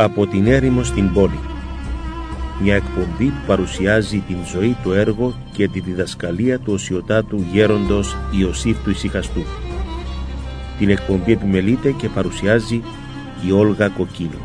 από την έρημο στην πόλη. Μια εκπομπή που παρουσιάζει την ζωή, το έργο και τη διδασκαλία του οσιοτάτου γέροντος Ιωσήφ του Ησυχαστού. Την εκπομπή επιμελείται και παρουσιάζει η Όλγα Κοκκίνου.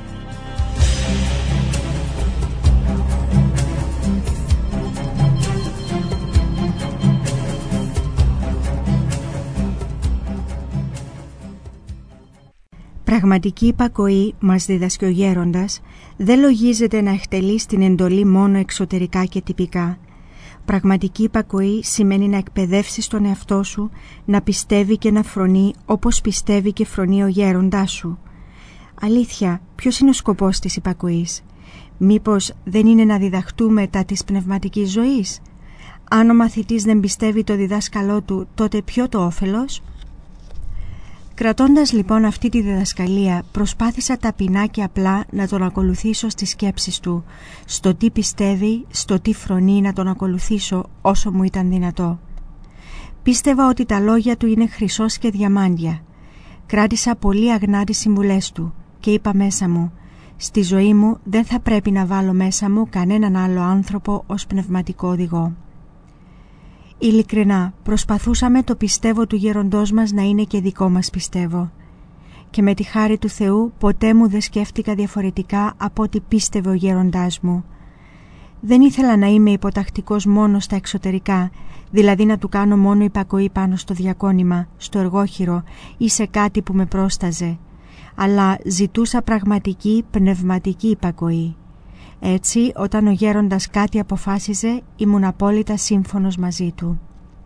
Πραγματική υπακοή, μας δίδασκε ο γέροντας, δεν λογίζεται να εκτελείς την εντολή μόνο εξωτερικά και τυπικά. Πραγματική υπακοή σημαίνει να εκπαιδεύσεις τον εαυτό σου να πιστεύει και να φρονεί όπως πιστεύει και φρονεί ο γέροντάς σου. Αλήθεια, ποιος είναι ο σκοπός της υπακοής? Μήπως δεν είναι να διδαχτούμε τα της πνευματικής ζωής? Αν ο μαθητής δεν πιστεύει το διδάσκαλό του, τότε ποιο το όφελος? Κρατώντας λοιπόν αυτή τη διδασκαλία, προσπάθησα ταπεινά και απλά να τον ακολουθήσω στις σκέψεις του, στο τι πιστεύει, στο τι φρονεί, να τον ακολουθήσω όσο μου ήταν δυνατό. Πίστευα ότι τα λόγια του είναι χρυσός και διαμάντια. Κράτησα πολύ αγνά τις συμβουλές του και είπα μέσα μου, στη ζωή μου δεν θα πρέπει να βάλω μέσα μου κανέναν άλλο άνθρωπο ως πνευματικό οδηγό. Ειλικρινά, προσπαθούσαμε το πιστεύω του γέροντός μας να είναι και δικό μας πιστεύω. Και με τη χάρη του Θεού ποτέ μου δεν σκέφτηκα διαφορετικά από ό,τι πίστευε ο γέροντάς μου. Δεν ήθελα να είμαι υποτακτικός μόνο στα εξωτερικά, δηλαδή να του κάνω μόνο υπακοή πάνω στο διακόνημα, στο εργόχειρο ή σε κάτι που με πρόσταζε, αλλά ζητούσα πραγματική πνευματική υπακοή. Έτσι, όταν ο γέροντας κάτι αποφάσιζε, ήμουν απόλυτα σύμφωνος μαζί του.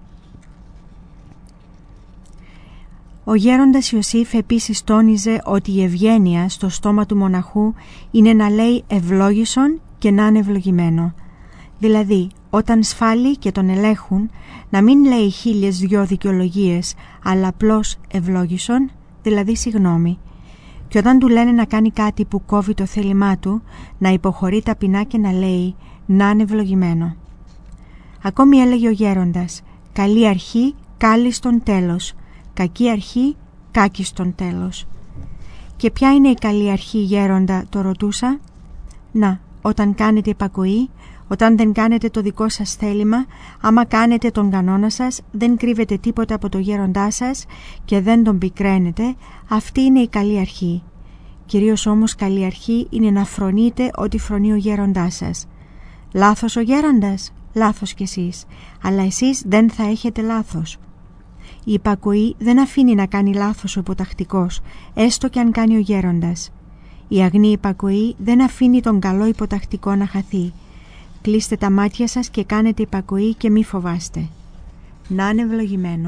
Ο γέροντας Ιωσήφ επίσης τόνιζε ότι η ευγένεια στο στόμα του μοναχού είναι να λέει ευλόγησον και να είναι ευλογημένο. Δηλαδή, όταν σφάλει και τον ελέγχουν, να μην λέει 1002 δικαιολογίες, αλλά απλώς ευλόγησον, δηλαδή συγγνώμη. Και όταν του λένε να κάνει κάτι που κόβει το θέλημά του, να υποχωρεί ταπεινά και να λέει να είναι ευλογημένο. Ακόμη έλεγε ο γέροντας, καλή αρχή, κάλλιστον τέλος, κακή αρχή, κάκιστον τέλος. Και ποια είναι η καλή αρχή, γέροντα, το ρωτούσα? Να, όταν κάνετε υπακοή, όταν δεν κάνετε το δικό σας θέλημα, άμα κάνετε τον κανόνα σας, δεν κρύβετε τίποτα από το γέροντά σας και δεν τον πικραίνετε, αυτή είναι η καλή αρχή. Κυρίως όμως καλή αρχή είναι να φρονείτε ό,τι φρονεί ο γέροντάς σας. Λάθος ο γέροντας, λάθος κι εσείς, αλλά εσείς δεν θα έχετε λάθος. Η υπακοή δεν αφήνει να κάνει λάθος ο υποτακτικός, έστω και αν κάνει ο γέροντας. Η αγνή υπακοή δεν αφήνει τον καλό υποτακτικό να χαθεί. Κλείστε τα μάτια σας και κάνετε υπακοή και μη φοβάστε. Να είναι ευλογημένο.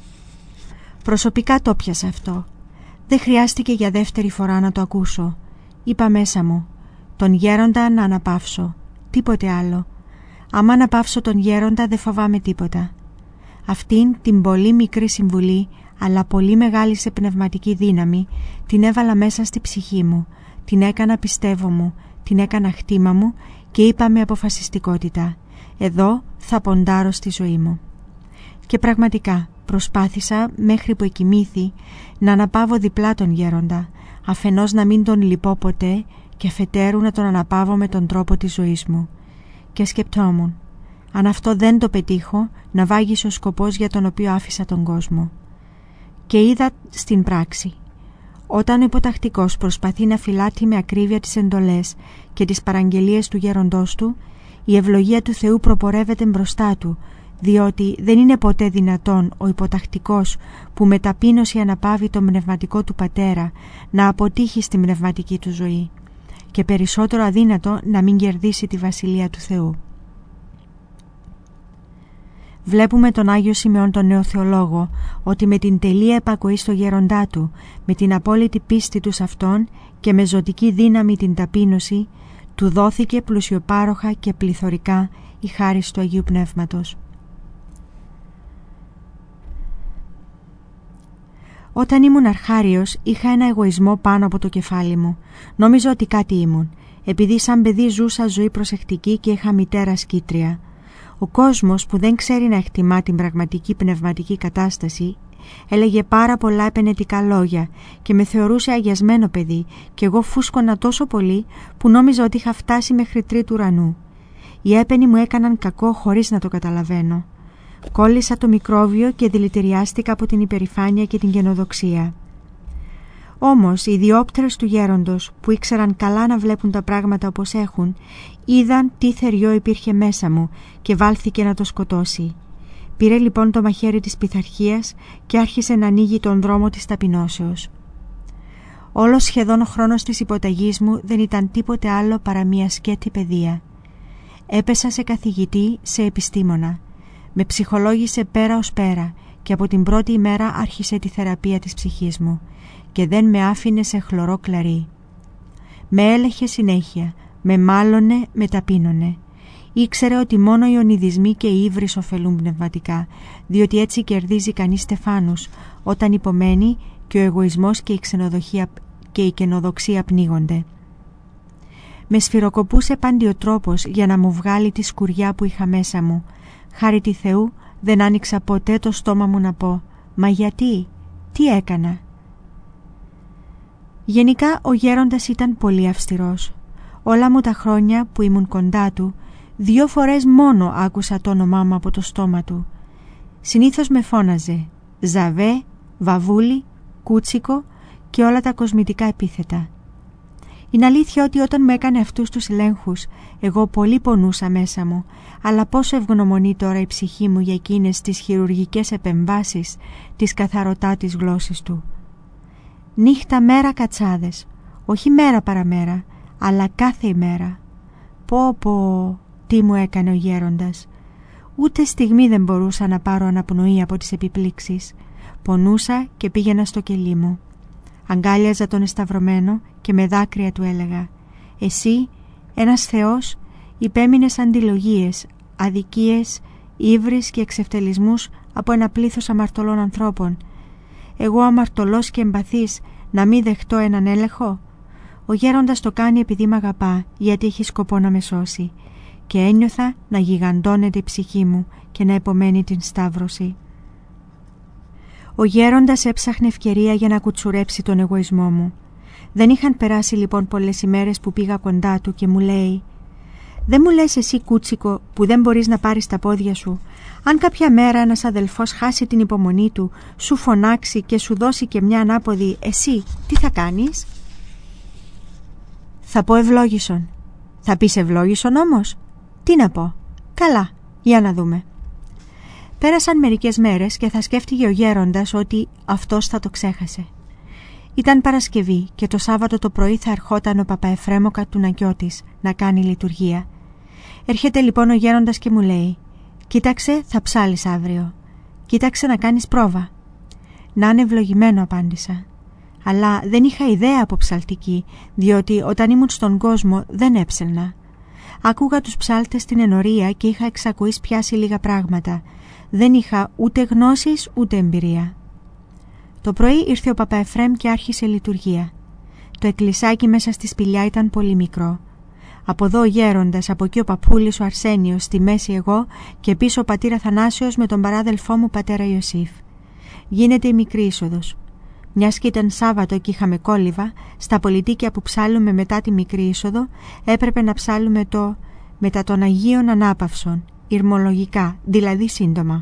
Προσωπικά το πιάσα αυτό. Δεν χρειάστηκε για δεύτερη φορά να το ακούσω. Είπα μέσα μου, τον γέροντα να αναπαύσω. Τίποτε άλλο. Άμα αναπαύσω τον γέροντα δεν φοβάμαι τίποτα. Αυτήν την πολύ μικρή συμβουλή, αλλά πολύ μεγάλη σε πνευματική δύναμη, την έβαλα μέσα στη ψυχή μου. Την έκανα πιστεύω μου, την έκανα χτήμα μου και είπα με αποφασιστικότητα, εδώ θα ποντάρω στη ζωή μου. Και πραγματικά προσπάθησα μέχρι που εκοιμήθη να αναπαύω διπλά τον γέροντα, αφενός να μην τον λυπώ ποτέ και αφετέρου να τον αναπαύω με τον τρόπο της ζωής μου. Και σκεπτόμουν, αν αυτό δεν το πετύχω, να βάγισε ο σκοπός για τον οποίο άφησα τον κόσμο. Και είδα στην πράξη. Όταν ο υποτακτικός προσπαθεί να φυλάττει με ακρίβεια τις εντολές και τις παραγγελίες του γέροντός του, η ευλογία του Θεού προπορεύεται μπροστά του, διότι δεν είναι ποτέ δυνατόν ο υποτακτικός που με ταπείνωση αναπαύει τον πνευματικό του πατέρα να αποτύχει στην πνευματική του ζωή και περισσότερο αδύνατο να μην κερδίσει τη Βασιλεία του Θεού. Βλέπουμε τον Άγιο Σιμεών τον νέο θεολόγο ότι με την τελεία επακοή στο γέροντά του, με την απόλυτη πίστη του σε αυτόν και με ζωτική δύναμη την ταπείνωση, του δόθηκε πλουσιοπάροχα και πληθωρικά η χάρις του Αγίου Πνεύματος. Όταν ήμουν αρχάριος είχα ένα εγωισμό πάνω από το κεφάλι μου. Νόμιζα ότι κάτι ήμουν, επειδή σαν παιδί ζούσα ζωή προσεκτική και είχα μητέρα σκήτρια. Ο κόσμος που δεν ξέρει να εκτιμά την πραγματική πνευματική κατάσταση έλεγε πάρα πολλά επενετικά λόγια και με θεωρούσε αγιασμένο παιδί και εγώ φούσκωνα τόσο πολύ που νόμιζα ότι είχα φτάσει μέχρι τρίτου ουρανού. Οι έπαινοι μου έκαναν κακό χωρίς να το καταλαβαίνω. Κόλλησα το μικρόβιο και δηλητηριάστηκα από την υπερηφάνεια και την καινοδοξία. Όμως οι διόπτερες του γέροντος, που ήξεραν καλά να βλέπουν τα πράγματα όπως έχουν, είδαν τι θεριό υπήρχε μέσα μου και βάλθηκε να το σκοτώσει. Πήρε λοιπόν το μαχαίρι της πειθαρχίας και άρχισε να ανοίγει τον δρόμο της ταπεινώσεως. Όλος σχεδόν ο χρόνος της υποταγής μου δεν ήταν τίποτε άλλο παρά μια σκέτη παιδεία. Έπεσα σε καθηγητή, σε επιστήμονα. Με ψυχολόγησε πέρα ως πέρα και από την πρώτη ημέρα άρχισε τη θεραπεία της ψυχής μου και δεν με άφηνε σε χλωρό κλαρί. Με έλεχε συνέχεια, με μάλωνε, με ταπείνωνε. Ήξερε ότι μόνο οι ονειδισμοί και οι ύβρις ωφελούν πνευματικά, διότι έτσι κερδίζει κανείς στεφάνους, όταν υπομένει και ο εγωισμός και η καινοδοξία πνίγονται. Με σφυροκοπούσε παντιοτρόπος για να μου βγάλει τη σκουριά που είχα μέσα μου. Χάρη τη Θεού δεν άνοιξα ποτέ το στόμα μου να πω «Μα γιατί, τι έκανα?» Γενικά ο γέροντας ήταν πολύ αυστηρός. Όλα μου τα χρόνια που ήμουν κοντά του, 2 φορές μόνο άκουσα το όνομά μου από το στόμα του. Συνήθως με φώναζε Ζαβέ, Βαβούλη, Κούτσικο και όλα τα κοσμητικά επίθετα. Είναι αλήθεια ότι όταν μου έκανε αυτούς τους ελέγχους, εγώ πολύ πονούσα μέσα μου, αλλά πόσο ευγνωμονεί τώρα η ψυχή μου για εκείνες τις χειρουργικές επεμβάσεις της καθαρωτά της γλώσσης του. Νύχτα μέρα κατσάδες, όχι μέρα παραμέρα, αλλά κάθε ημέρα. Πω, τι μου έκανε ο γέροντας. Ούτε στιγμή δεν μπορούσα να πάρω αναπνοή από τις επιπλήξεις. Πονούσα και πήγαινα στο κελί μου. Αγκάλιαζα τον εσταυρωμένο και με δάκρυα του έλεγα «Εσύ, ένας Θεός, υπέμεινες αντιλογίες, αδικίες, ύβρις και εξευτελισμούς από ένα πλήθος αμαρτωλών ανθρώπων. Εγώ αμαρτωλός και εμπαθής να μην δεχτώ έναν έλεγχο?» Ο γέροντας το κάνει επειδή μ' αγαπά, γιατί έχει σκοπό να με σώσει, και ένιωθα να γιγαντώνεται η ψυχή μου και να επομένει την σταύρωση. Ο γέροντας έψαχνε ευκαιρία για να κουτσουρέψει τον εγωισμό μου. Δεν είχαν περάσει λοιπόν πολλές ημέρες που πήγα κοντά του και μου λέει «Δεν μου λες εσύ, Κούτσικο, που δεν μπορείς να πάρεις τα πόδια σου, αν κάποια μέρα ένας αδελφός χάσει την υπομονή του, σου φωνάξει και σου δώσει και μια ανάποδη, εσύ τι θα κάνεις?» «Θα πω ευλόγησον». «Θα πεις ευλόγησον όμως?» «Τι να πω?» «Καλά, για να δούμε». Πέρασαν μερικές μέρες και θα σκέφτηκε ο γέροντας ότι αυτός θα το ξέχασε. Ήταν Παρασκευή και το Σάββατο το πρωί θα ερχόταν ο Παπαεφρέμ ο Κατουνακιώτης να κάνει λειτουργία. Έρχεται λοιπόν ο γέροντας και μου λέει «Κοίταξε, θα ψάλεις αύριο. Κοίταξε να κάνεις πρόβα». «Να είναι ευλογημένο», απάντησα. Αλλά δεν είχα ιδέα από ψαλτική, διότι όταν ήμουν στον κόσμο δεν έψελνα. Άκουγα τους ψάλτες στην ενορία και είχα εξακουείς πιάσει λίγα πράγματα. Δεν είχα ούτε γνώσεις ούτε εμπειρία. Το πρωί ήρθε ο Παπαεφρέμ και άρχισε λειτουργία. Το εκκλησάκι μέσα στη σπηλιά ήταν πολύ μικρό. Από εδώ ο γέροντας, από εκεί ο παππούλης ο Αρσένιος, στη μέση εγώ και πίσω ο πατήρ Αθανάσιος με τον παράδελφό μου πατέρα Ιωσήφ. Γίνεται η μικρή είσοδος. Μιας και ήταν Σάββατο και είχαμε κόλληβα, στα πολιτίκια που ψάλουμε μετά τη μικρή είσοδο έπρεπε να ψάλουμε το «Μετά των Αγίων Ανάπαυσων», ηρμολογικά, δηλαδή σύντομα.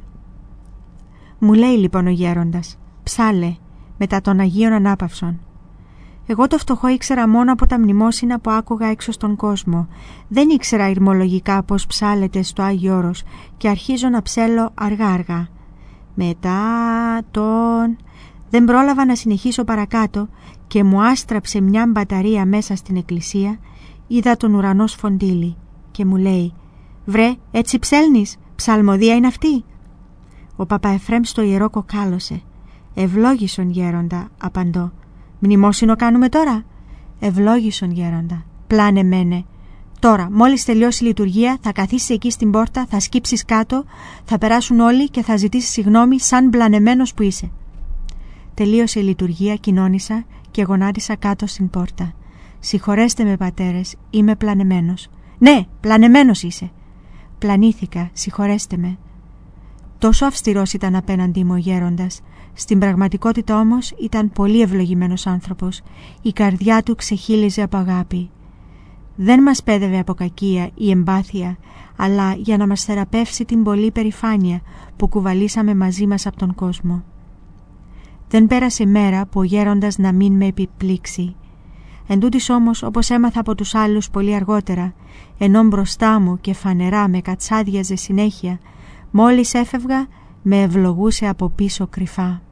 Μου λέει λοιπόν ο γέροντας «Ψάλε, μετά των Αγίων Ανάπαυσων». Εγώ το φτωχό ήξερα μόνο από τα μνημόσυνα που άκουγα έξω στον κόσμο. Δεν ήξερα ηρμολογικά πώς ψάλεται στο Άγιο Όρος και αρχίζω να ψέλω αργά-αργά. Μετά τον... Δεν πρόλαβα να συνεχίσω παρακάτω και μου άστραψε μια μπαταρία μέσα στην εκκλησία. Είδα τον ουρανό σφοντήλι και μου λέει «Βρε, έτσι ψέλνεις, ψαλμοδία είναι αυτή?» Ο Παπαεφρέμ στο ιερό κοκάλωσε. «Ευλόγησον γέροντα», απαντώ. «Μνημόσυνο κάνουμε τώρα?» «Ευλόγησον γέροντα». «Πλάνε μένε». «Τώρα, μόλις τελειώσει η λειτουργία, θα καθίσεις εκεί στην πόρτα, θα σκύψεις κάτω, θα περάσουν όλοι και θα ζητήσεις συγγνώμη σαν πλανεμένος που είσαι». Τελείωσε η λειτουργία, κοινώνησα και γονάτισα κάτω στην πόρτα. «Συγχωρέστε με πατέρες, είμαι πλανεμένος». «Ναι, πλανεμένος είσαι». «Πλανήθηκα, συγχωρέστε με». Τόσο αυστηρός ήταν απέναντι μου ο γέροντας. Στην πραγματικότητα όμως ήταν πολύ ευλογημένος άνθρωπος. Η καρδιά του ξεχύλιζε από αγάπη. Δεν μας πέδευε από κακία ή εμπάθεια, αλλά για να μας θεραπεύσει την πολλή περηφάνεια που κουβαλήσαμε μαζί μας από τον κόσμο. Δεν πέρασε μέρα που ο γέροντας να μην με επιπλήξει. Εν τούτοις όμως, όπως έμαθα από τους άλλους πολύ αργότερα, ενώ μπροστά μου και φανερά με κατσάδιαζε συνέχεια, μόλις έφευγα με ευλογούσε από πίσω κρυφά.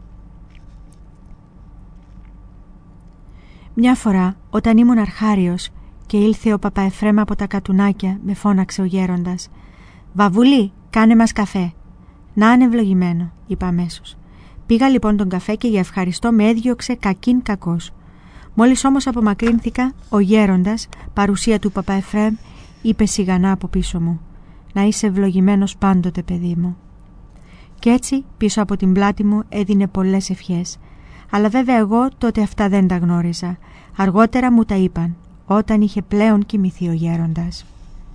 Μια φορά, όταν ήμουν αρχάριος και ήλθε ο Παπαεφρέμ από τα Κατουνάκια, με φώναξε ο γέροντας. «Βαβούλη, κάνε μας καφέ». «Να είναι ευλογημένο», είπα αμέσως. Πήγα λοιπόν τον καφέ και για ευχαριστώ με έδιωξε κακήν κακός. Μόλις όμως απομακρύνθηκα, ο γέροντας, παρουσία του Παπαεφρέμ, είπε σιγανά από πίσω μου. «Να είσαι ευλογημένος πάντοτε, παιδί μου». Κι έτσι πίσω από την πλάτη μου έδινε πολλές ευχές. Αλλά βέβαια εγώ τότε αυτά δεν τα γνώριζα. Αργότερα μου τα είπαν, όταν είχε πλέον κοιμηθεί ο γέροντας.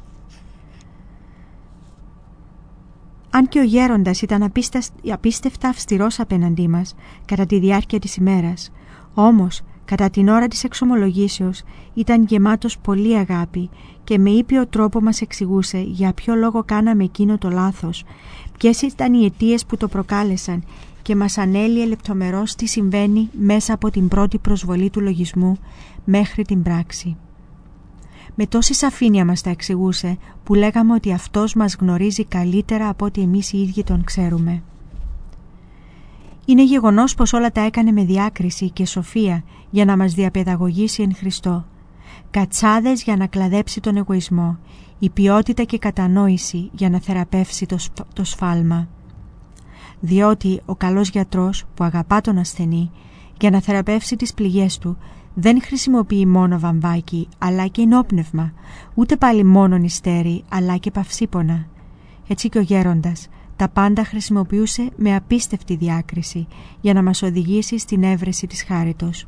Αν και ο γέροντας ήταν απίστευτα αυστηρός απέναντί μας κατά τη διάρκεια της ημέρας, όμως κατά την ώρα της εξομολογήσεως ήταν γεμάτος πολύ αγάπη και με ήπιο τρόπο μας εξηγούσε για ποιο λόγο κάναμε εκείνο το λάθος, ποιες ήταν οι αιτίες που το προκάλεσαν και μας ανέλυε λεπτομερώς τι συμβαίνει μέσα από την πρώτη προσβολή του λογισμού μέχρι την πράξη. Με τόση σαφήνεια μας τα εξηγούσε που λέγαμε ότι αυτός μας γνωρίζει καλύτερα από ότι εμείς οι ίδιοι τον ξέρουμε. Είναι γεγονός πως όλα τα έκανε με διάκριση και σοφία για να μας διαπαιδαγωγήσει εν Χριστώ. Κατσάδες για να κλαδέψει τον εγωισμό, η ποιότητα και κατανόηση για να θεραπεύσει το σφάλμα. Διότι ο καλός γιατρός που αγαπά τον ασθενή για να θεραπεύσει τις πληγές του δεν χρησιμοποιεί μόνο βαμβάκι αλλά και ενόπνευμα, ούτε πάλι μόνο νηστέρι αλλά και παυσίπονα. Έτσι και ο γέροντας τα πάντα χρησιμοποιούσε με απίστευτη διάκριση για να μας οδηγήσει στην έβρεση της χάριτος.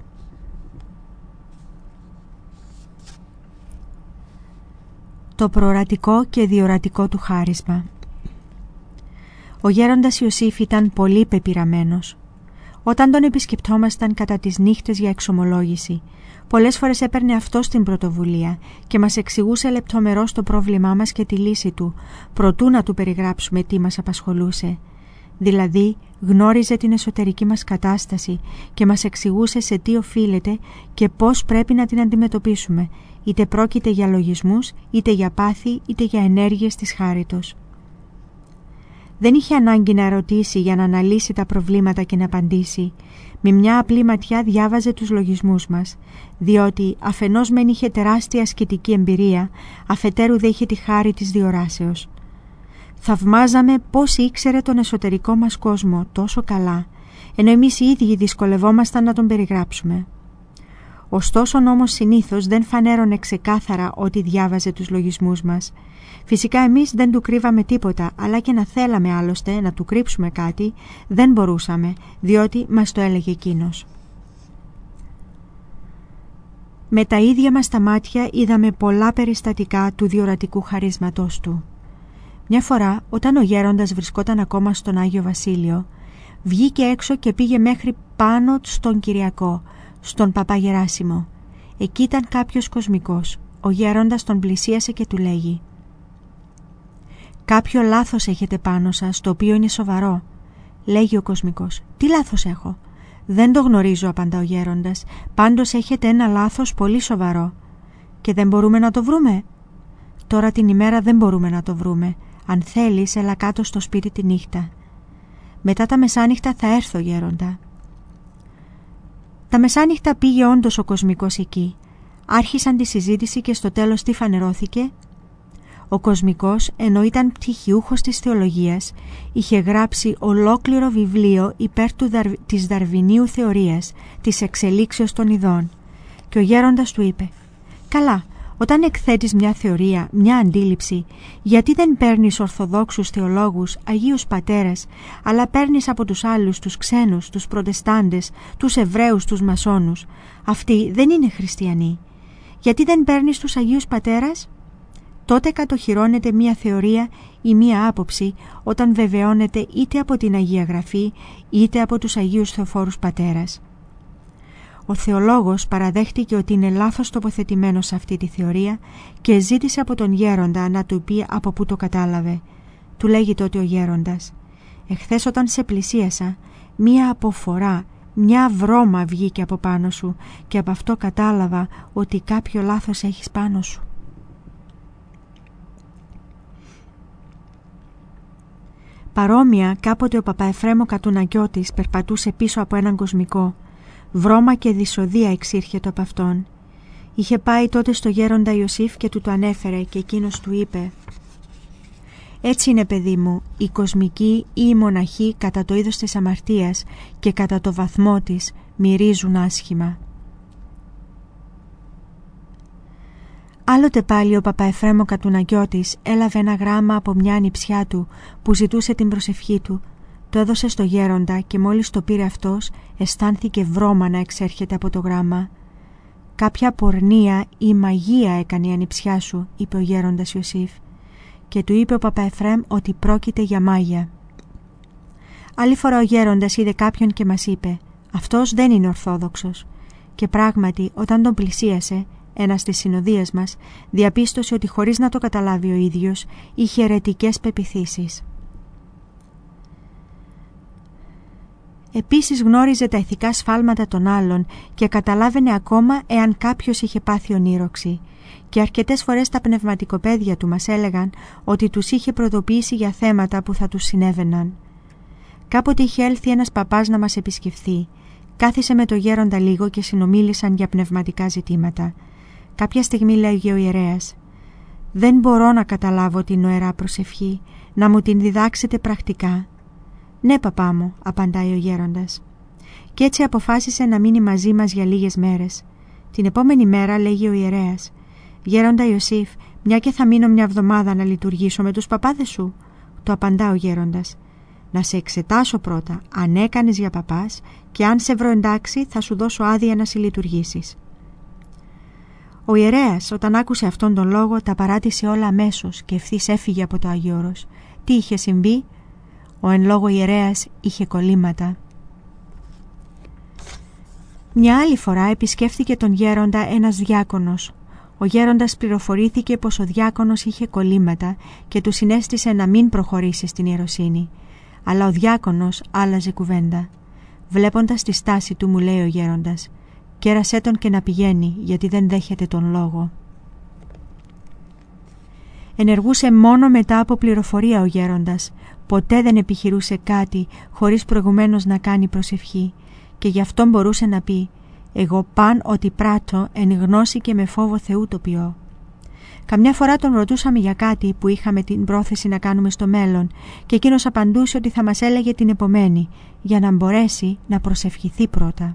Το προορατικό και διορατικό του χάρισμα. Ο γέροντας Ιωσήφ ήταν πολύ πεπειραμένος. Όταν τον επισκεπτόμασταν κατά τις νύχτες για εξομολόγηση, πολλές φορές έπαιρνε αυτός την πρωτοβουλία και μας εξηγούσε λεπτομερώς το πρόβλημά μας και τη λύση του, προτού να του περιγράψουμε τι μας απασχολούσε. Δηλαδή, γνώριζε την εσωτερική μας κατάσταση και μας εξηγούσε σε τι οφείλεται και πώς πρέπει να την αντιμετωπίσουμε, είτε πρόκειται για λογισμούς, είτε για πάθη, είτε για ενέργειες της χάριτος. Δεν είχε ανάγκη να ερωτήσει για να αναλύσει τα προβλήματα και να απαντήσει. Με μια απλή ματιά διάβαζε τους λογισμούς μας, διότι αφενός μεν είχε τεράστια ασκητική εμπειρία, αφετέρου δε είχε τη χάρη της διοράσεως. Θαυμάζαμε πώς ήξερε τον εσωτερικό μας κόσμο τόσο καλά, ενώ εμείς οι ίδιοι δυσκολευόμασταν να τον περιγράψουμε. Ωστόσο όμως συνήθως δεν φανέρωνε ξεκάθαρα ότι διάβαζε τους λογισμούς μας. Φυσικά εμείς δεν του κρύβαμε τίποτα, αλλά και να θέλαμε άλλωστε να του κρύψουμε κάτι, δεν μπορούσαμε, διότι μας το έλεγε εκείνος. Με τα ίδια μας τα μάτια είδαμε πολλά περιστατικά του διορατικού χαρίσματός του. Μια φορά, όταν ο γέροντας βρισκόταν ακόμα στον Άγιο Βασίλειο, βγήκε έξω και πήγε μέχρι πάνω στον Κυριακό, στον Παπά Γεράσιμο. Εκεί ήταν κάποιος κοσμικός. Ο γέροντας τον πλησίασε και του λέγει: «Κάποιο λάθος έχετε πάνω σας, το οποίο είναι σοβαρό». Λέγει ο κοσμικός: «Τι λάθος έχω?» «Δεν το γνωρίζω», απαντά ο γέροντας. «Πάντως έχετε ένα λάθος πολύ σοβαρό». «Και δεν μπορούμε να το βρούμε?» «Τώρα την ημέρα δεν μπορούμε να το βρούμε. Αν θέλεις, έλα κάτω στο σπίτι τη νύχτα». «Μετά τα μεσάνυχτα θα έρθω, γέροντα». Τα μεσάνυχτα πήγε όντως ο κοσμικός εκεί. Άρχισαν τη συζήτηση και στο τέλος τι φανερώθηκε? Ο κοσμικός, ενώ ήταν πτυχιούχος της θεολογίας, είχε γράψει ολόκληρο βιβλίο υπέρ της δαρβινίου θεωρίας, της εξελίξεως των ειδών. Και ο γέροντας του είπε: «Καλά, όταν εκθέτεις μια θεωρία, μια αντίληψη, γιατί δεν παίρνεις ορθοδόξους θεολόγους, Αγίους Πατέρες, αλλά παίρνεις από τους άλλους, τους ξένους, τους προτεστάντες, τους Εβραίους, τους Μασόνους? Αυτοί δεν είναι χριστιανοί. Γιατί δεν παίρνεις τους Αγίους Πατέρες?» τότε κατοχυρώνεται μία θεωρία ή μία άποψη όταν βεβαιώνεται είτε από την Αγία Γραφή είτε από τους Αγίους Θεοφόρους Πατέρας. Ο θεολόγος παραδέχτηκε ότι είναι λάθος τοποθετημένος σε αυτή τη θεωρία και ζήτησε από τον γέροντα να του πει από πού το κατάλαβε. Του λέγει τότε ο γέροντας: «Εχθές όταν σε πλησίασα, μία αποφορά, μια βρώμα βγήκε από πάνω σου και από αυτό κατάλαβα ότι κάποιο λάθος έχεις πάνω σου». Παρόμοια, κάποτε ο Παπαεφρέμ ο Κατουνακιώτης περπατούσε πίσω από έναν κοσμικό. Βρώμα και δυσοδεία εξήρχεται από αυτόν. Είχε πάει τότε στο γέροντα Ιωσήφ και του το ανέφερε και εκείνος του είπε: «Έτσι είναι, παιδί μου, η κοσμική ή η μοναχή κατά το είδος της αμαρτίας και κατά το βαθμό της μυρίζουν άσχημα». Άλλοτε πάλι ο Παπαεφρέμ ο Κατουνακιώτης έλαβε ένα γράμμα από μια ανιψιά του που ζητούσε την προσευχή του. Το έδωσε στο γέροντα και μόλις το πήρε αυτός, αισθάνθηκε βρώμα να εξέρχεται από το γράμμα. «Κάποια πορνεία ή μαγεία έκανε η ανιψιά σου», είπε ο γέροντας Ιωσήφ, και του είπε ο Παπαεφρέμ ότι πρόκειται για μάγια. Άλλη φορά ο γέροντας είδε κάποιον και μας είπε: «Αυτός δεν είναι ορθόδοξος». Και πράγματι, όταν τον πλησίασε, ένας της συνοδείας μας διαπίστωσε ότι χωρίς να το καταλάβει ο ίδιος είχε αιρετικές πεποιθήσεις. Επίσης γνώριζε τα ηθικά σφάλματα των άλλων και καταλάβαινε ακόμα εάν κάποιος είχε πάθει ονείροξη. Και αρκετές φορές τα πνευματικοπαίδια του μας έλεγαν ότι τους είχε προειδοποιήσει για θέματα που θα τους συνέβαιναν. Κάποτε είχε έλθει ένας παπάς να μας επισκεφθεί. Κάθισε με το γέροντα λίγο και συνομίλησαν για πνευματικά ζητήματα. Κάποια στιγμή λέγει ο ιερέας: «Δεν μπορώ να καταλάβω την νοερά προσευχή, να μου την διδάξετε πρακτικά». «Ναι, παπά μου», απαντάει ο γέροντας. Κι έτσι αποφάσισε να μείνει μαζί μας για λίγες μέρες. Την επόμενη μέρα λέγει ο ιερέας: «Γέροντα Ιωσήφ, μια και θα μείνω μια εβδομάδα να λειτουργήσω με τους παπάδες σου». Το απαντά ο γέροντας: «Να σε εξετάσω πρώτα αν έκανες για παπάς και αν σε βρω εντάξει θα σου δώσω άδεια να συλλειτουργήσεις». Ο ιερέας όταν άκουσε αυτόν τον λόγο τα παράτησε όλα αμέσως και ευθύς έφυγε από το Άγιο Όρος. Τι είχε συμβεί? Ο εν λόγω ιερέας είχε κολλήματα. Μια άλλη φορά επισκέφθηκε τον γέροντα ένας διάκονος. Ο γέροντας πληροφορήθηκε πως ο διάκονος είχε κολλήματα και του συνέστησε να μην προχωρήσει στην ιεροσύνη. Αλλά ο διάκονος άλλαζε κουβέντα. Βλέποντας τη στάση του, μου λέει ο γέροντας: «Κέρασέ τον και να πηγαίνει, γιατί δεν δέχεται τον λόγο». Ενεργούσε μόνο μετά από πληροφορία ο γέροντας. Ποτέ δεν επιχειρούσε κάτι χωρίς προηγουμένως να κάνει προσευχή και γι' αυτό μπορούσε να πει: «Εγώ παν ότι πράττω εν γνώση και με φόβο Θεού το ποιώ». Καμιά φορά τον ρωτούσαμε για κάτι που είχαμε την πρόθεση να κάνουμε στο μέλλον και εκείνος απαντούσε ότι θα μας έλεγε την επομένη για να μπορέσει να προσευχηθεί πρώτα.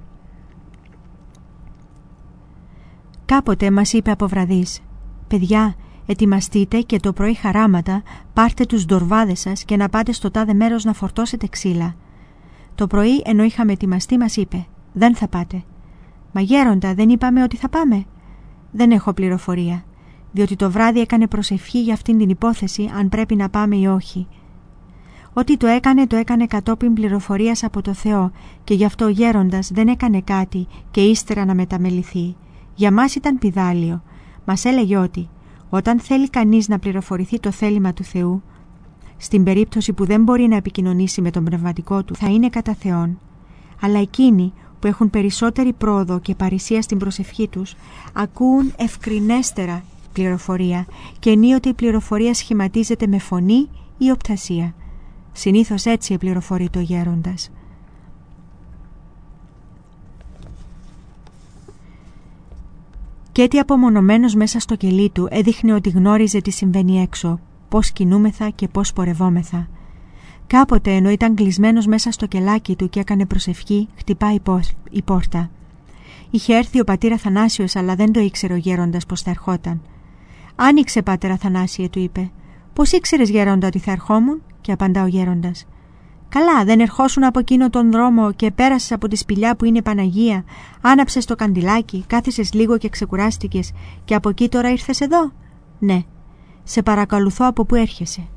Κάποτε μας είπε από βραδείς: «Παιδιά, ετοιμαστείτε και το πρωί χαράματα πάρτε τους ντορβάδες σας και να πάτε στο τάδε μέρος να φορτώσετε ξύλα». Το πρωί ενώ είχαμε ετοιμαστεί μας είπε: «Δεν θα πάτε». «Μα γέροντα, δεν είπαμε ότι θα πάμε?» «Δεν έχω πληροφορία, διότι το βράδυ έκανε προσευχή για αυτήν την υπόθεση αν πρέπει να πάμε ή όχι. Ό,τι το έκανε κατόπιν πληροφορίας από το Θεό και γι' αυτό ο γέροντας δεν έκανε κάτι και ύστερα να μεταμεληθεί. Για μας ήταν πηδάλιο. Μας έλεγε ότι όταν θέλει κανείς να πληροφορηθεί το θέλημα του Θεού, στην περίπτωση που δεν μπορεί να επικοινωνήσει με τον πνευματικό του, θα είναι κατά Θεόν. Αλλά εκείνοι που έχουν περισσότερη πρόοδο και παρησία στην προσευχή τους, ακούν ευκρινέστερα πληροφορία και ενίοτε η πληροφορία σχηματίζεται με φωνή ή οπτασία. Συνήθως έτσι πληροφορείται ο γέροντας. Κι έτσι απομονωμένος μέσα στο κελί του έδειχνε ότι γνώριζε τι συμβαίνει έξω, πώς κινούμεθα και πώς πορευόμεθα. Κάποτε ενώ ήταν κλεισμένος μέσα στο κελάκι του και έκανε προσευχή, χτυπάει η πόρτα. Είχε έρθει ο πατήρ Αθανάσιος, αλλά δεν το ήξερε ο γέροντας πως θα ερχόταν. «Άνοιξε, πάτερ Αθανάσιε», του είπε. «Πώς ήξερες, γέροντα, ότι θα ερχόμουν?» Και απαντά ο γέροντας: «Καλά, δεν ερχόσουν από εκείνο τον δρόμο και πέρασες από τη σπηλιά που είναι Παναγία, άναψες το καντιλάκι, κάθισες λίγο και ξεκουράστηκες και από εκεί τώρα ήρθες εδώ?» «Ναι». «Σε παρακαλουθώ, από πού έρχεσαι?»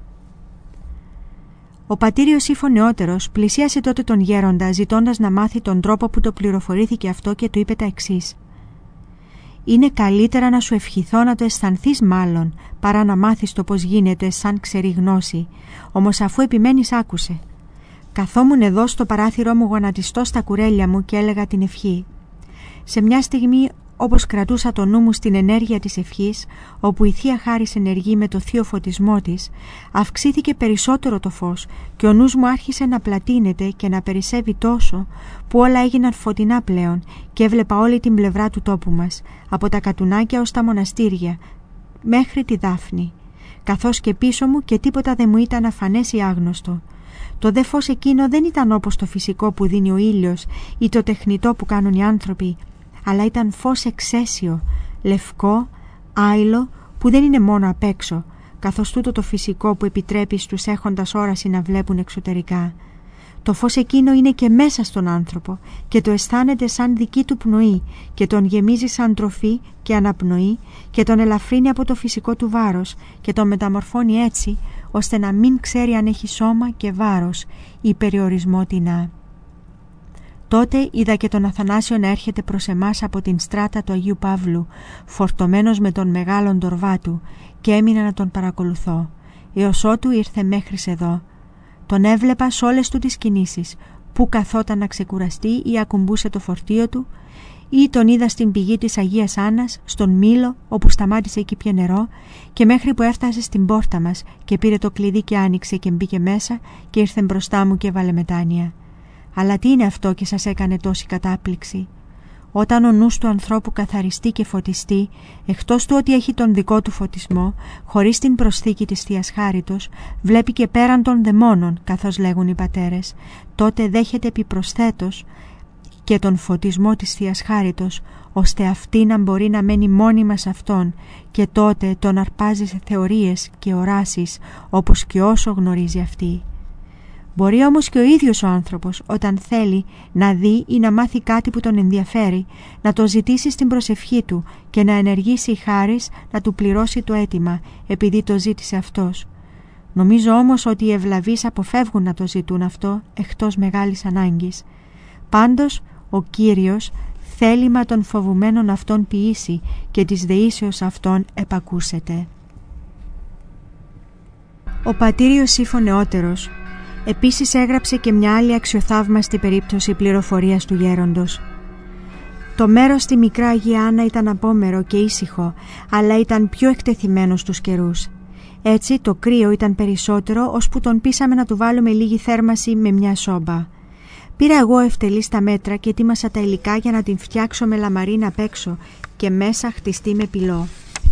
Ο πατήρ Ιωσήφ ο νεότερος πλησίασε τότε τον γέροντα, ζητώντας να μάθει τον τρόπο που το πληροφορήθηκε αυτό, και του είπε τα εξής: «Είναι καλύτερα να σου ευχηθώ να το αισθανθείς μάλλον, παρά να μάθεις το πώς γίνεται σαν ξερή γνώση. Όμως αφού επιμένεις, άκουσε. Καθόμουν εδώ στο παράθυρό μου γονατιστό στα κουρέλια μου και έλεγα την ευχή. Σε μια στιγμή, όπως κρατούσα το νου μου στην ενέργεια της ευχής, όπου η Θεία Χάρις ενεργεί με το θείο φωτισμό της, αυξήθηκε περισσότερο το φως και ο νους μου άρχισε να πλατείνεται και να περισσεύει τόσο, που όλα έγιναν φωτεινά πλέον και έβλεπα όλη την πλευρά του τόπου μας, από τα Κατουνάκια ως τα μοναστήρια, μέχρι τη Δάφνη, καθώς και πίσω μου και τίποτα δεν μου ήταν αφανές ή άγνωστο. Το δε φως εκείνο δεν ήταν όπως το φυσικό που δίνει ο ήλιος ή το τεχνητό που κάνουν οι άνθρωποι, αλλά ήταν φως εξαίσιο, λευκό, άειλο, που δεν είναι μόνο απ' έξω, καθώς τούτο το φυσικό που επιτρέπει στους έχοντας όραση να βλέπουν εξωτερικά. Το φως εκείνο είναι και μέσα στον άνθρωπο και το αισθάνεται σαν δική του πνοή και τον γεμίζει σαν τροφή και αναπνοή και τον ελαφρύνει από το φυσικό του βάρος και τον μεταμορφώνει έτσι ώστε να μην ξέρει αν έχει σώμα και βάρος ή περιορισμό τεινά. Τότε είδα και τον Αθανάσιο να έρχεται προς εμάς από την στράτα του Αγίου Παύλου, φορτωμένος με τον μεγάλον ντορβά του, και έμεινα να τον παρακολουθώ, έως ότου ήρθε μέχρις εδώ. Τον έβλεπα σ' όλες του τις κινήσεις, που καθόταν να ξεκουραστεί ή ακουμπούσε το φορτίο του, ή τον είδα στην πηγή της Αγίας Άννας, στον Μήλο, όπου σταμάτησε και πιε νερό, και μέχρι που έφτασε στην πόρτα μας και πήρε το κλειδί και άνοιξε και μπήκε μέσα και ήρθε μπροστά μου και έβαλε μετάνοια. Αλλά τι είναι αυτό και σας έκανε τόση κατάπληξη? Όταν ο νους του ανθρώπου καθαριστεί και φωτιστεί, εκτός του ότι έχει τον δικό του φωτισμό, χωρίς την προσθήκη της Θείας Χάριτος, βλέπει και πέραν των δαιμόνων, καθώς λέγουν οι πατέρες, τότε δέχεται επιπροσθέτως και τον φωτισμό της Θείας Χάριτος, ώστε αυτή να μπορεί να μένει μόνιμα σε αυτόν, και τότε τον αρπάζει σε θεωρίες και οράσεις, όπως και όσο γνωρίζει αυτή. Μπορεί όμως και ο ίδιος ο άνθρωπος, όταν θέλει να δει ή να μάθει κάτι που τον ενδιαφέρει, να το ζητήσει στην προσευχή του και να ενεργήσει η χάρις να του πληρώσει το αίτημα, επειδή το ζήτησε αυτός. Νομίζω όμως ότι οι ευλαβείς αποφεύγουν να το ζητούν αυτό, εκτός μεγάλης ανάγκης. Πάντως, ο Κύριος θέλημα των φοβουμένων αυτών ποιήσει και της δεήσεως αυτών επακούσεται. Ο πατήρ Ιωσήφ ο νεότερος επίσης έγραψε και μια άλλη αξιοθαύμαστη περίπτωση πληροφορίας του γέροντος. Το μέρος στη Μικρά Αγία Άννα ήταν απόμερο και ήσυχο, αλλά ήταν πιο εκτεθειμένο στους καιρούς. Έτσι το κρύο ήταν περισσότερο, ώσπου τον πείσαμε να του βάλουμε λίγη θέρμαση με μια σόμπα. Πήρα εγώ ευτελής τα μέτρα και ετοίμασα τα υλικά για να την φτιάξω με λαμαρίνα απ' έξω και μέσα χτιστεί με πυλό.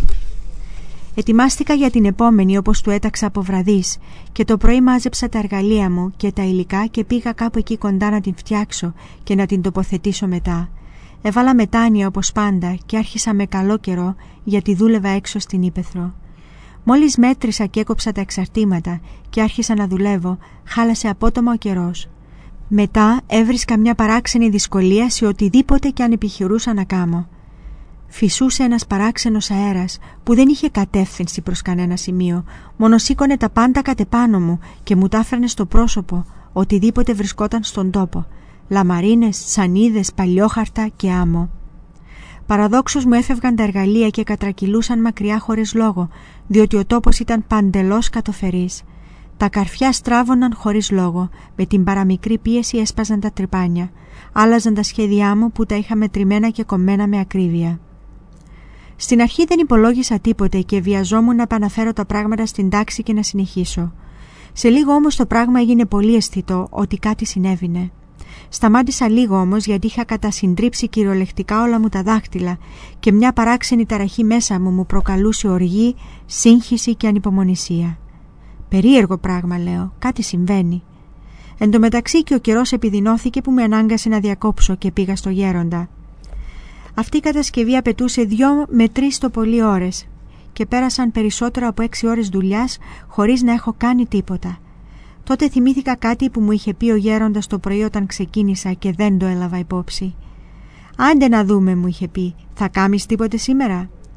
Ετοιμάστηκα για την επόμενη, όπως του έταξα από βραδείς, και το πρωί μάζεψα τα εργαλεία μου και τα υλικά και πήγα κάπου εκεί κοντά να την φτιάξω και να την τοποθετήσω μετά. Έβαλα μετάνοια όπως πάντα και άρχισα με καλό καιρό, γιατί δούλευα έξω στην ύπαιθρο. Μόλις μέτρησα και έκοψα τα εξαρτήματα και άρχισα να δουλεύω, χάλασε απότομα ο καιρός. Μετά έβρισκα μια παράξενη δυσκολία σε οτιδήποτε και αν επιχειρούσα να κάμω. Φυσούσε ένας παράξενος αέρας που δεν είχε κατεύθυνση προς κανένα σημείο, μόνο σήκωνε τα πάντα κατ' επάνω μου και μου τα έφερνε στο πρόσωπο οτιδήποτε βρισκόταν στον τόπο, λαμαρίνες, σανίδες, παλιόχαρτα και άμμο. Παραδόξως μου έφευγαν τα εργαλεία και κατρακυλούσαν μακριά χωρίς λόγο, διότι ο τόπος ήταν παντελώς κατοφερής. Τα καρφιά στράβωναν χωρίς λόγο, με την παραμικρή πίεση έσπαζαν τα τρυπάνια, άλλαζαν τα σχέδιά μου που τα είχα μετρημένα και κομμένα με ακρίβεια. Στην αρχή δεν υπολόγισα τίποτε και βιαζόμουν να επαναφέρω τα πράγματα στην τάξη και να συνεχίσω. Σε λίγο όμως το πράγμα έγινε πολύ αισθητό ότι κάτι συνέβηνε. Σταμάτησα λίγο όμως, γιατί είχα κατασυντρίψει κυριολεκτικά όλα μου τα δάχτυλα και μια παράξενη ταραχή μέσα μου προκαλούσε οργή, σύγχυση και ανυπομονησία. Περίεργο πράγμα, λέω, κάτι συμβαίνει. Εν τω μεταξύ και ο καιρός επιδεινώθηκε που με ανάγκασε να διακόψω και πήγα στο γέροντα. Αυτή η κατασκευή απαιτούσε 2 με 3 το πολύ ώρες και πέρασαν περισσότερο από 6 ώρες δουλειάς χωρίς να έχω κάνει τίποτα. Τότε θυμήθηκα κάτι που μου είχε πει ο γέροντας το πρωί όταν ξεκίνησα και δεν το έλαβα υπόψη. «Άντε να δούμε», μου είχε πει, «θα κάμεις τίποτε σήμερα?»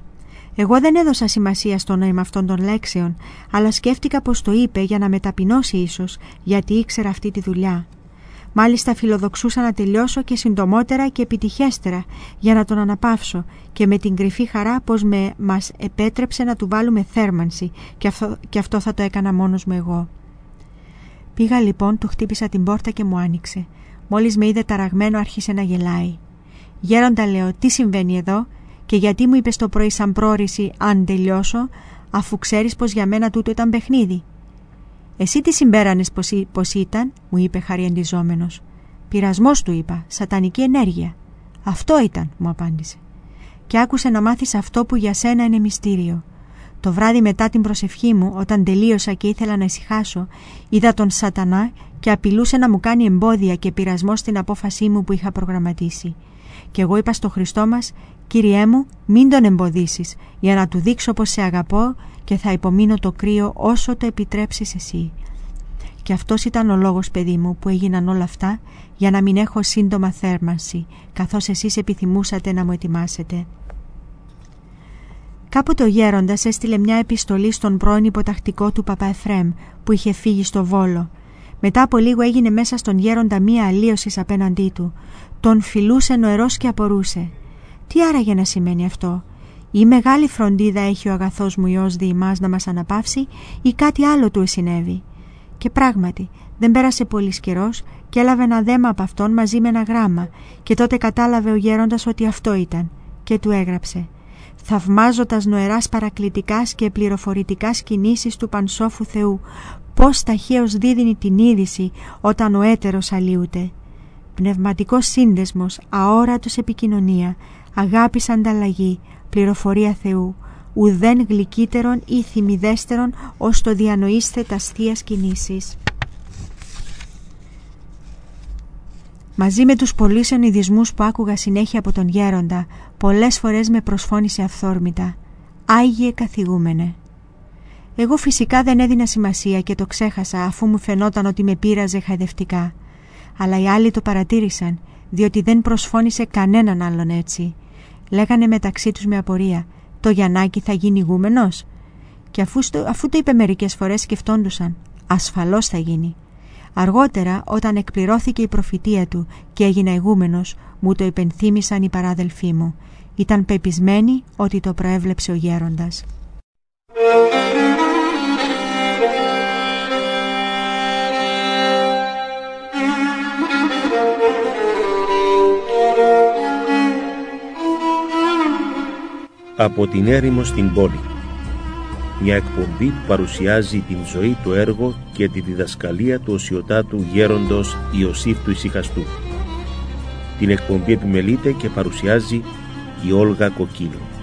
Εγώ δεν έδωσα σημασία στο νόημα αυτών των λέξεων, αλλά σκέφτηκα πως το είπε για να με ταπεινώσει ίσως, γιατί ήξερα αυτή τη δουλειά. Μάλιστα φιλοδοξούσα να τελειώσω και συντομότερα και επιτυχέστερα για να τον αναπαύσω, και με την κρυφή χαρά πως μας επέτρεψε να του βάλουμε θέρμανση, και αυτό θα το έκανα μόνος μου εγώ. Πήγα λοιπόν, του χτύπησα την πόρτα και μου άνοιξε. Μόλις με είδε ταραγμένο άρχισε να γελάει. «Γέροντα», λέω, «τι συμβαίνει εδώ και γιατί μου είπες το πρωί σαν πρόρηση αν τελειώσω, αφού ξέρεις πως για μένα τούτο ήταν παιχνίδι?» «Εσύ τι συμπέρανες πως ήταν?» μου είπε χαριεντιζόμενος. «Πειρασμός», του είπα, «σατανική ενέργεια». «Αυτό ήταν», μου απάντησε. «Και άκουσε να μάθεις αυτό που για σένα είναι μυστήριο. Το βράδυ μετά την προσευχή μου, όταν τελείωσα και ήθελα να ησυχάσω, είδα τον σατανά και απειλούσε να μου κάνει εμπόδια και πειρασμό στην απόφασή μου που είχα προγραμματίσει. Και εγώ είπα στο Χριστό μας, «Κύριέ μου, μην τον εμποδίσεις, για να του δείξω πως σε αγαπώ και θα υπομείνω το κρύο όσο το επιτρέψεις εσύ». Και αυτός ήταν ο λόγος, παιδί μου, που έγιναν όλα αυτά, για να μην έχω σύντομα θέρμανση, καθώς εσείς επιθυμούσατε να μου ετοιμάσετε. Κάποτε ο γέροντας έστειλε μια επιστολή στον πρώην υποτακτικό του Παπά Εφραίμ, που είχε φύγει στο Βόλο. Μετά από λίγο έγινε μέσα στον γέροντα μία αλλίωση απέναντί του. Τον φιλούσε νοερός και απορούσε. Τι άραγε να σημαίνει αυτό? Ή μεγάλη φροντίδα έχει ο αγαθός μου Υιός δι' ημάς να μας αναπαύσει, ή κάτι άλλο του συνέβη? Και πράγματι δεν πέρασε πολύς καιρός και έλαβε ένα δέμα από αυτόν μαζί με ένα γράμμα, και τότε κατάλαβε ο γέροντας ότι αυτό ήταν, και του έγραψε: «Θαυμάζοντας νοεράς παρακλητικάς και πληροφορητικάς κινήσεις του Πανσόφου Θεού, πώς ταχαίως δίδυνει την είδηση όταν ο έτερος αλλίουται. Πνευματικός σύνδεσμος, αόρατος επικοινωνία, αγάπης ανταλλαγή, πληροφορία Θεού, ουδέν γλυκύτερον ή θυμιδέστερον ως το διανοείστε τας θείας κινήσεις». Μαζί με τους πολλούς ενηδισμούς που άκουγα συνέχεια από τον γέροντα, πολλές φορές με προσφώνησε αυθόρμητα: «Άγιε καθηγούμενε». Εγώ φυσικά δεν έδινα σημασία και το ξέχασα, αφού μου φαινόταν ότι με πείραζε χαϊδευτικά. Αλλά οι άλλοι το παρατήρησαν, διότι δεν προσφώνησε κανέναν άλλον έτσι. Λέγανε μεταξύ τους με απορία: «Το Γιαννάκη θα γίνει ηγούμενος?» Και αφού το είπε μερικές φορές, σκεφτόντουσαν: «Ασφαλώς θα γίνει». Αργότερα, όταν εκπληρώθηκε η προφητεία του και έγινα ηγούμενος, μου το υπενθύμησαν οι παράδελφοί μου. Ήταν πεπισμένοι ότι το προέβλεψε ο γέροντας. Από την έρημο στην πόλη. Μια εκπομπή που παρουσιάζει την ζωή, το έργο και τη διδασκαλία του οσιοτάτου γέροντος Ιωσήφ του Ησυχαστού. Την εκπομπή επιμελείται και παρουσιάζει η Όλγα Κοκκίνου.